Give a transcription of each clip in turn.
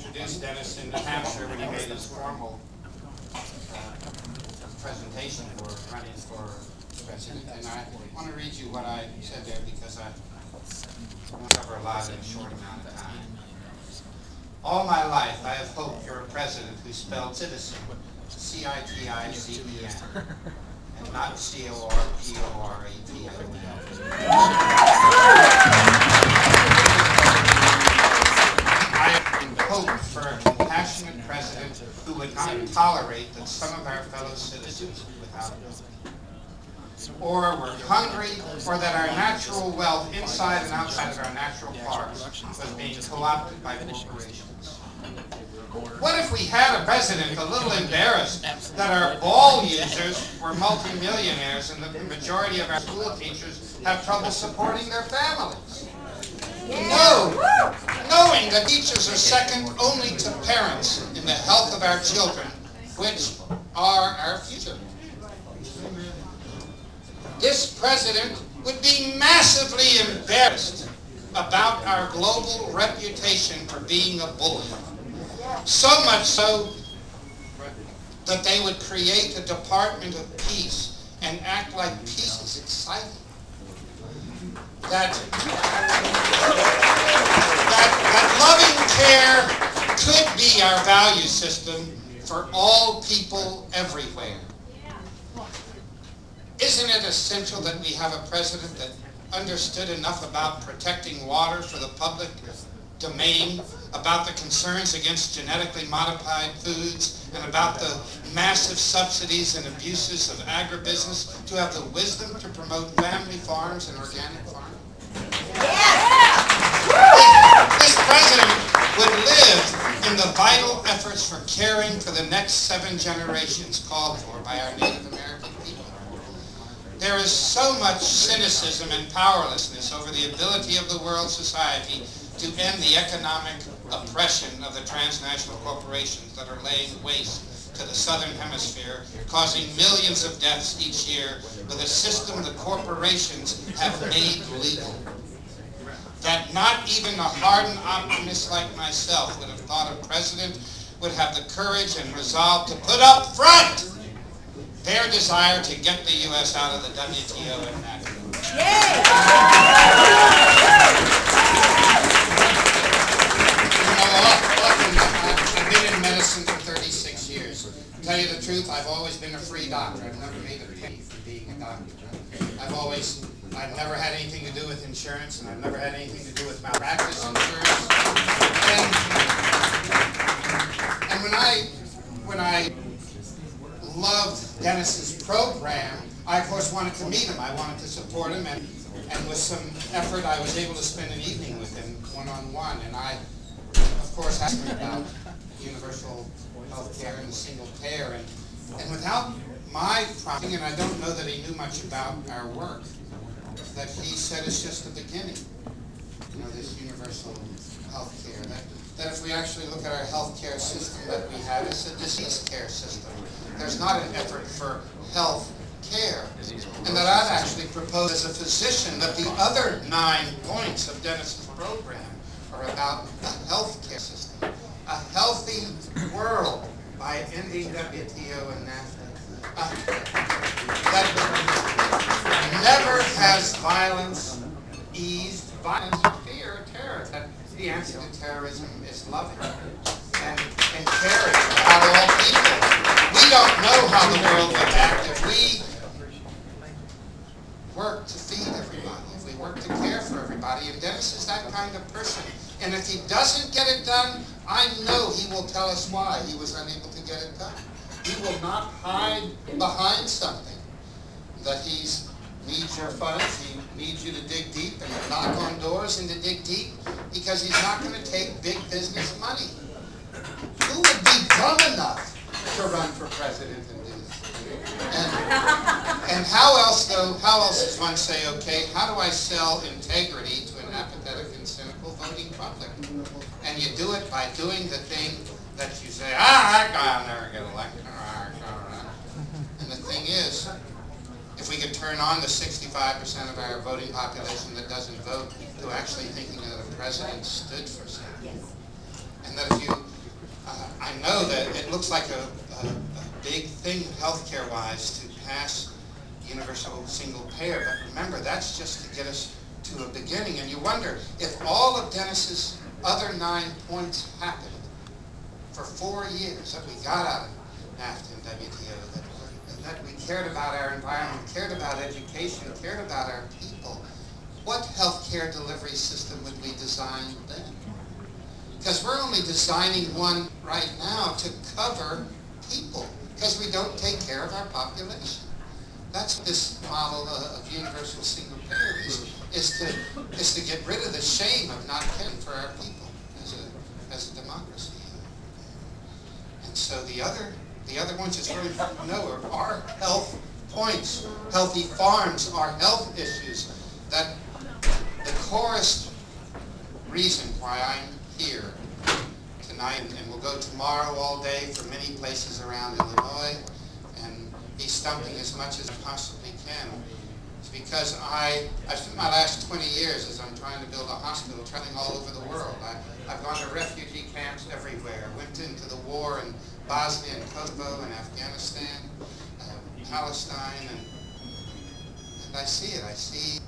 introduced Dennis in New Hampshire when he made his formal presentation for running for president. And I want to read you what I said there because I want to cover a lot in a short amount of time. All my life I have hoped for a president who spelled citizen, C-I-T-I-Z-E-N, and not C-O-R-P-O-R-A-T-I-O-N. Hope for a compassionate president who would not tolerate that some of our fellow citizens without or were hungry, or that our natural wealth inside and outside of our natural parks was being co-opted by corporations. What if we had a president a little embarrassed that our ball users were multimillionaires and that the majority of our school teachers have trouble supporting their families? No! Knowing that teachers are second only to parents in the health of our children, which are our future. This president would be massively embarrassed about our global reputation for being a bully. So much so that they would create a Department of Peace and act like peace is exciting. That loving care could be our value system for all people everywhere. Isn't it essential that we have a president that understood enough about protecting water for the public domain, about the concerns against genetically modified foods, and about the massive subsidies and abuses of agribusiness to have the wisdom to promote family farms and organic farming? This president would live in the vital efforts for caring for the next 7 generations called for by our Native American people. There is so much cynicism and powerlessness over the ability of the world society to end the economic oppression of the transnational corporations that are laying waste to the southern hemisphere, causing millions of deaths each year with a system the corporations have made legal. That not even a hardened optimist like myself would have thought a president would have the courage and resolve to put up front their desire to get the U.S. out of the WTO and NAFTA. I've been in medicine for 36 years. To tell you the truth, I've always been a free doctor. I've never made a penny for being a doctor. I've never had anything to do with insurance, and I've never had anything to do with malpractice insurance. And when I loved Dennis's program, I of course wanted to meet him. I wanted to support him, and with some effort I was able to spend an evening with him one-on-one. And I, of course, asked him about universal health care and the single payer. And without my prompting, and I don't know that he knew much about our work, that he said it's just the beginning, this universal health care. That if we actually look at our health care system that we have, it's a disease care system. There's not an effort for health care. And that I've actually proposed as a physician that the other 9 points of Dennis's program are about a health care system, a healthy world by ending WTO and NAFTA. That never has violence eased. Violence, fear, terror. That the answer to terrorism is loving and caring about all people. We don't know how the world would act if we work to feed everybody, if we work to care for everybody. And Dennis is that kind of person. And if he doesn't get it done, I know he will tell us why he was unable to get it done. He will not hide behind something that he needs your funds, he needs you to dig deep and knock on doors and to dig deep, because he's not going to take big business money. Who would be dumb enough to run for president and do this? And how else does one say, okay, how do I sell integrity to an apathetic and cynical voting public? And you do it by doing the thing that you say, that guy will never get elected. And the thing is, if we could turn on the 65% of our voting population that doesn't vote to actually thinking that the president stood for something, and that if you know that it looks like a big thing healthcare-wise to pass universal single payer, but remember, that's just to get us to a beginning. And you wonder, if all of Dennis's other 9 points happened for 4 years, that we got out of NAFTA and WTO, that we cared about our environment, cared about education, cared about our people, what healthcare delivery system would we design then? Because we're only designing one right now to cover people, because we don't take care of our population. That's what this model of universal single payer is to get rid of the shame of not caring for our people as a democracy. And so the other ones that's really important to know are health points. Healthy farms are health issues. That the corest reason why I'm here tonight, and we'll go tomorrow all day for many places around Illinois and be stumping as much as I possibly can. It's because I've spent my last 20 years as I'm trying to build a hospital, traveling all over the world. I've gone to refugee camps everywhere. Went into the war in Bosnia and Kosovo and Afghanistan, Palestine, and I see it. I see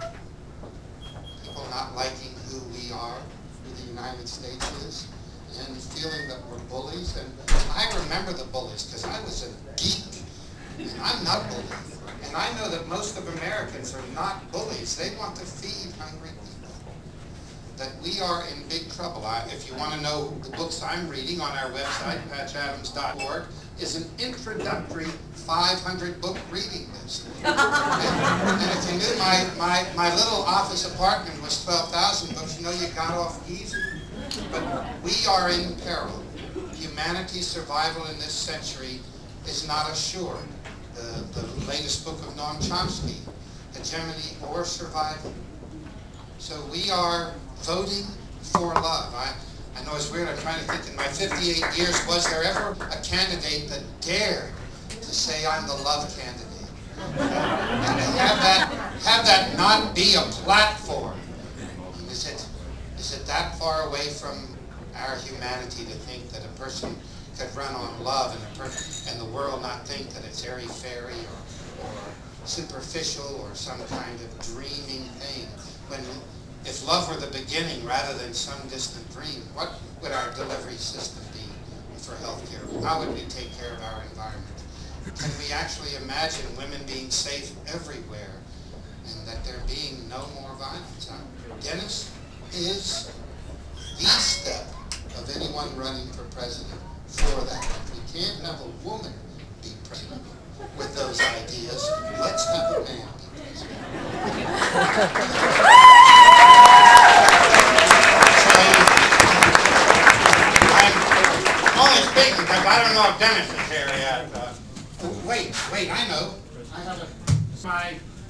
people not liking who we are, who the United States is, and feeling that we're bullies. And I remember the bullies because I was a geek, and I'm not bullied. And I know that most of Americans are not bullies. They want to feed hungry people. That we are in big trouble. If you want to know the books I'm reading on our website, patchadams.org, is an introductory 500-book reading list. And if you knew my little office apartment was 12,000 books, you know you got off easy. But we are in peril. Humanity's survival in this century is not assured. The latest book of Noam Chomsky, Hegemony or Survival. So we are voting for love. I know it's weird, I'm trying to think, in my 58 years, was there ever a candidate that dared to say I'm the love candidate? And to have that not be a platform. Is it that far away from our humanity to think that a person could run on love and the world not think that it's airy-fairy or superficial or some kind of dreaming thing? If love were the beginning rather than some distant dream, what would our delivery system be for healthcare? How would we take care of our environment? Can we actually imagine women being safe everywhere and that there being no more violence? Dennis is the step of anyone running for president for that. We can't have a woman be president with those ideas. Let's have a man be president. I'm only speaking because I don't know if Dennis is here yet. Wait, I know. I have my